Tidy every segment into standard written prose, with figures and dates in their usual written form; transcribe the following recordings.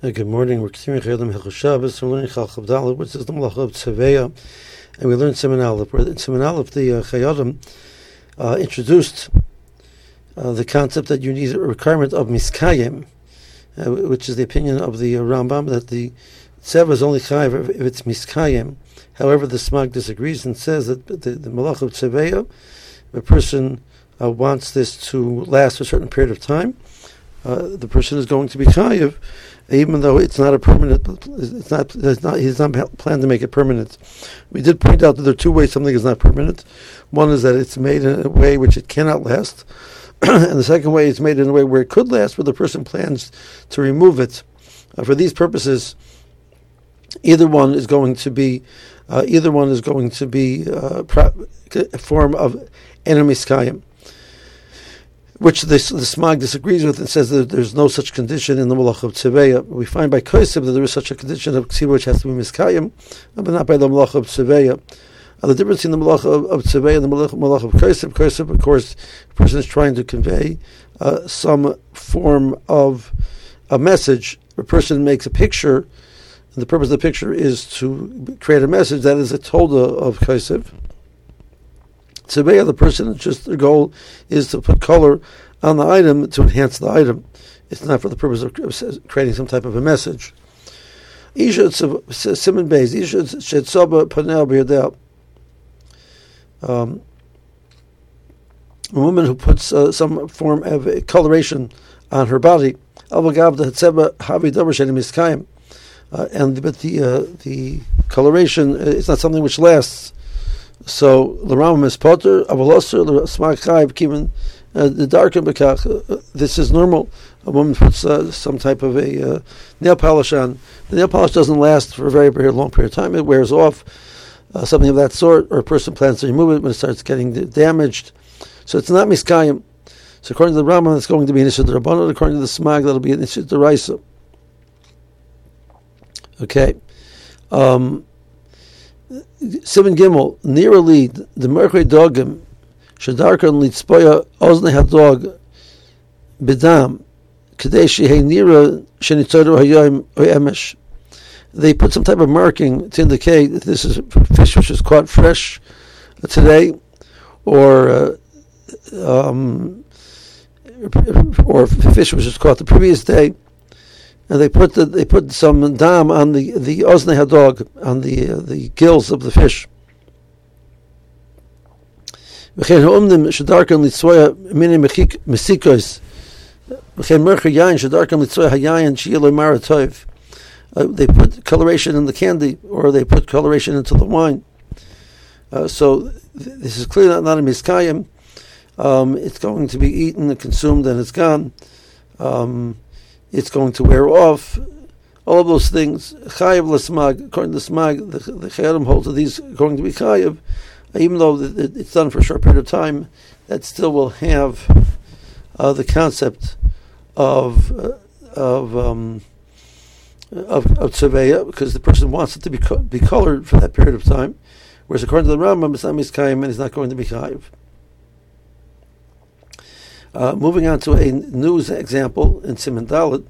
Good morning. We're continuing Chedim Hilchos Shabbos. We're learning Chal Chavdallah, which is the Malacha of Tzeveya, and we learned Siman Aleph. In Siman Aleph, the Chayadim introduced the concept that you need a requirement of miskayim, which is the opinion of the Rambam that the Tzeva is only chayav if it's miskayim. However, the Smag disagrees and says that the Malacha of Tzeveya, if a person wants this to last a certain period of time, the person is going to be chayav, even though it's not a permanent. He's not planned to make it permanent. We did point out that there are two ways something is not permanent. One is that it's made in a way which it cannot last, and the second way it's made in a way where it could last, where the person plans to remove it. For these purposes, either one is going to be a form of enemiskayim, which the Smag disagrees with and says that there's no such condition in the Malacha of Tzeveya. We find by Kosef that there is such a condition of Ksiva which has to be miskayim, but not by the Malacha of Tzeveya. The difference in the Malacha of Tzeveya and the Malacha of Kosef, of course, a person is trying to convey some form of a message. A person makes a picture, and the purpose of the picture is to create a message. That is a Tolda of Kosef. Tzeveya, the person, their goal is to put color on the item to enhance the item. It's not for the purpose of creating some type of a message. Isha Simon Beis, Isha Shetzaba Panel B'Yadel. A woman who puts some form of coloration on her body. But the coloration is not something which lasts. So the Rambam is potter, avoloser, the Smag Chayiv, even the darker bekach. This is normal. A woman puts some type of a nail polish on. The nail polish doesn't last for a very, very long period of time. It wears off, something of that sort, or a person plans to remove it when it starts getting damaged. So it's not miskayim. So according to the Rambam, it's going to be an issue of the Rabbanon. According to the Smag, that'll be an issue of the Raisa. Okay. Simon Gimel, nearly the Merkei Dogim, Shadarkan Litzpoya Ozne Hadog Bidam, Kadeshi Hey Nira Shenitzodo Hayom Oyemesh. They put some type of marking to indicate that this is fish which is caught fresh today, or fish which is caught the previous day. And they put some dam on the Ozne Hadog, on the gills of the fish. They put coloration in the candy, or they put coloration into the wine. So this is clearly not a miskayim. It's going to be eaten and consumed, and it's gone. It's going to wear off. All of those things. Chayiv l'smag. According to the Smag, the Chayadim holds that these are going to be chayiv, even though it's done for a short period of time. That still will have the concept of tzeveya, because the person wants it to be colored for that period of time. Whereas according to the Rambam, it's not miskayim and it's not going to be chayiv. Moving on to a news example in Siman Dalet.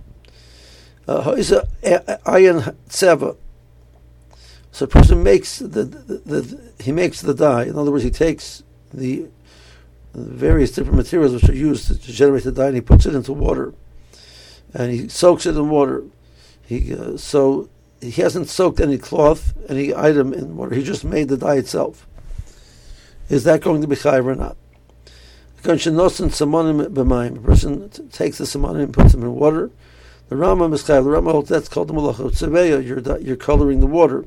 Ayin Tzeva. So a person makes the dye. In other words, he takes the various different materials which are used to generate the dye, and he puts it into water, and he soaks it in water. So he hasn't soaked any cloth, any item in water. He just made the dye itself. Is that going to be chayiv or not? A person takes the samanim and puts them in water. The Rambam is chayav. The Rambam holds that's called the Malacha of Tzeveya. You're coloring the water,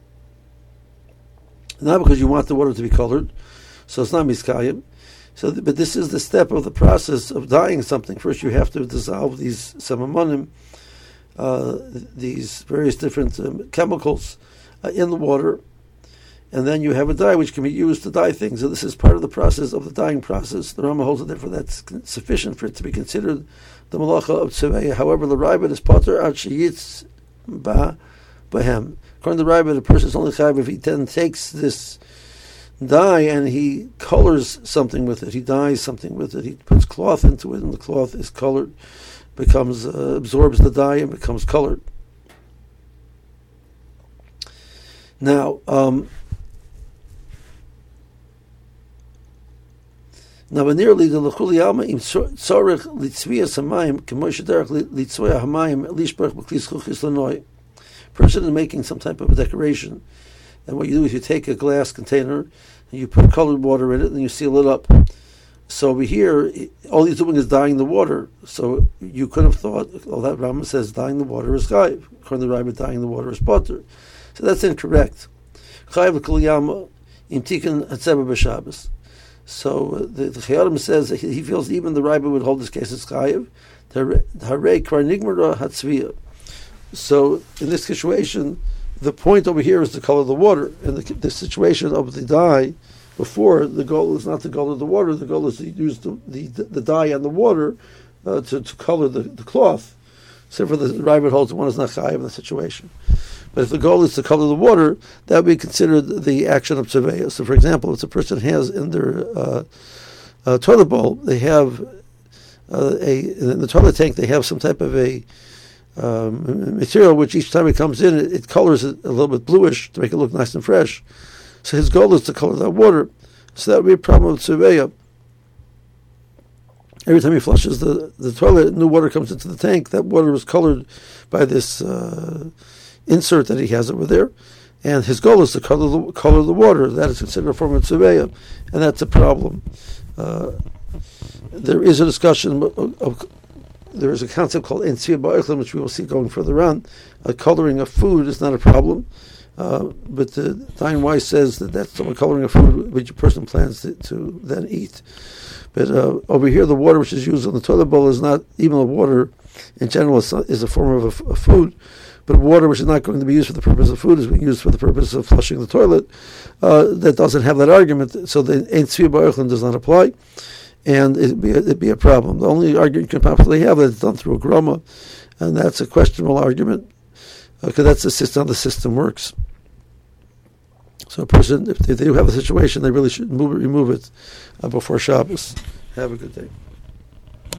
not because you want the water to be colored, so it's not miskayim. But this is the step of the process of dyeing something. First, you have to dissolve these samanim, these various different chemicals in the water. And then you have a dye which can be used to dye things. So this is part of the process of the dyeing process. The Rambam holds it, therefore that's sufficient for it to be considered the Malacha of Tzeveya. However, the Rabbit is potter ad sheyitz ba bahem. According to the Rabbit, a person is only chayav if he then takes this dye and he colors something with it. He dyes something with it. He puts cloth into it, and the cloth is colored. becomes absorbs the dye and becomes colored. Now, nearly the lechuli alma im tzorich litzvias hamayim k'moshe derech litzvia hamayim lishbrach b'klis chuchis lanoi. Person is making some type of a decoration, and what you do is you take a glass container and you put colored water in it, and you seal it up. So over here, all he's doing is dyeing the water. So you could have thought, oh, that Rambam says dyeing the water is chayiv. According to the Rambam, dyeing the water is potter. So that's incorrect. Chayiv kol yama im tikkun hatzeva b'Shabbos. So the Chayyim says that he feels even the Rambam would hold this case as chayiv. Harei kvar nigmara hatzvia. So in this situation, the point over here is the color of the water. In the situation of the dye, before, the goal is not the color of the water. The goal is to use the dye and the water to color the cloth. So for the Rambam holds one is not chayiv in the situation. But if the goal is to color the water, that would be considered the action of tzaveh. So, for example, if a person has in their toilet bowl, they have in the toilet tank, they have some type of a material which each time it comes in, it colors it a little bit bluish to make it look nice and fresh. So his goal is to color that water. So that would be a problem with tzaveh. Every time he flushes the toilet, new water comes into the tank. That water is colored by this insert that he has over there, and his goal is to color the water. That is considered a form of tzaveh, and that's a problem. There is a discussion there is a concept called entzia ba'ochlim, which we will see going further on. Coloring of food is not a problem, but the Dayan Weiss says that that's the coloring of food which a person plans to then eat. But over here, the water which is used on the toilet bowl is not even a water in general. Is a form of a food. But water which is not going to be used for the purpose of food is being used for the purpose of flushing the toilet. That doesn't have that argument, so the Ein Tzvi Ba'ochlim does not apply, and it'd be a problem. The only argument you can possibly have is it's done through a groma, and that's a questionable argument, because that's the system how the system works. So a person, if they do have a situation, they really should remove it before Shabbos. Have a good day.